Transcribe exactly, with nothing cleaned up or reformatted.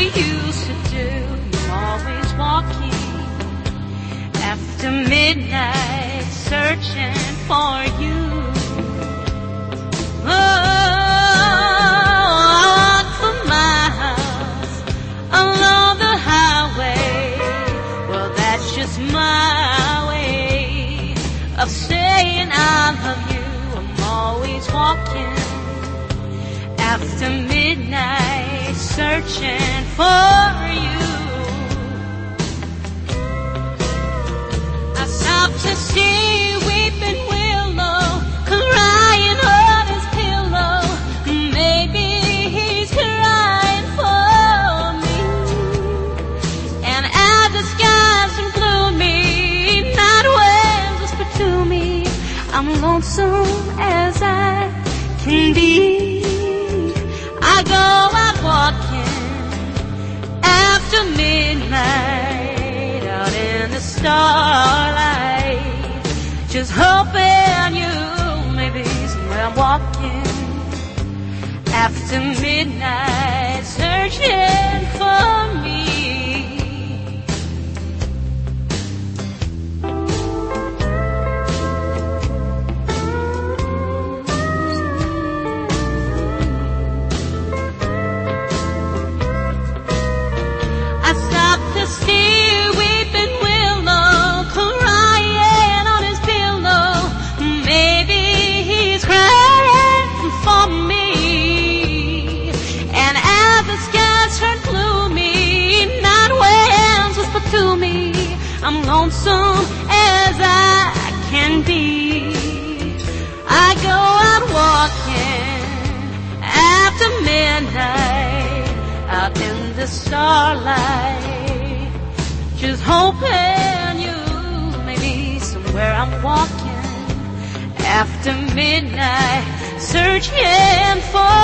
we used to do. You're always walking after midnight, searching for you. Oh, I walk for miles along the highway. Well, that's just my way of saying I love you. I'm always walking after midnight, searching for you. I stopped to see weeping willow crying on his pillow. Maybe he's crying for me. And as the skies are gloomy, night winds whisper to me, I'm lonesome as I can be. I go out walking after midnight, out in the starlight, just hoping you may be somewhere. I'm walking after midnight, searching for me. I'm lonesome as I can be. I go out walking after midnight, out in the starlight, just hoping you may be somewhere. I'm walking after midnight, searching for